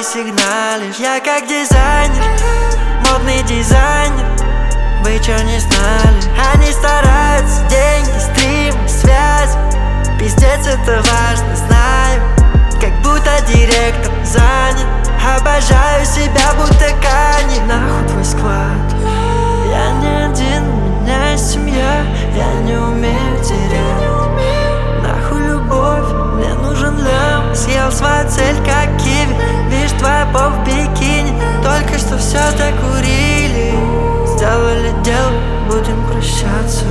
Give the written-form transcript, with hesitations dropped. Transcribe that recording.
сигналишь. Я как дизайнер, модный дизайнер. Вы чё не знали? Они стараются, деньги, стримы, связь. Пиздец, это важно, знаю. Как будто директор занят. Обожаю себя, будто Кани. Нахуй твой склад. Я не один, у меня есть семья. Я не умею терять. Нахуй любовь, мне нужен лям. Съел свою цель, как киви. Видишь, твоя пop в бикини. Только что все докурили. Сделали дело, будем прощаться.